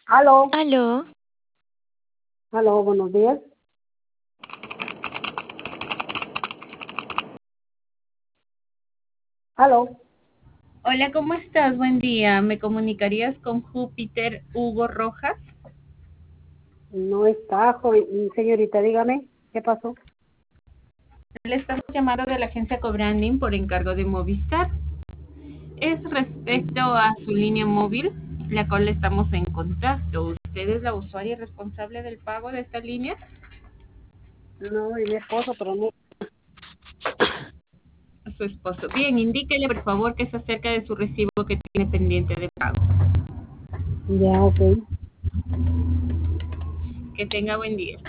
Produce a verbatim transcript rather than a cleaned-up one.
Aló, Aló, aló, buenos días. Aló, Hola, ¿cómo estás? Buen día. ¿Me comunicarías con Júpiter Hugo Rojas? no está, joven, señorita, dígame, ¿qué pasó? Le estamos llamando de la agencia Cobranding por encargo de Movistar. Es respecto a su línea móvil, la cual estamos en contacto. ¿Usted es la usuaria responsable del pago de esta línea? No, y mi esposo, pero no. Su esposo. Bien, indíquele por favor que es acerca de su recibo que tiene pendiente de pago. Ya, ok. Que tenga buen día.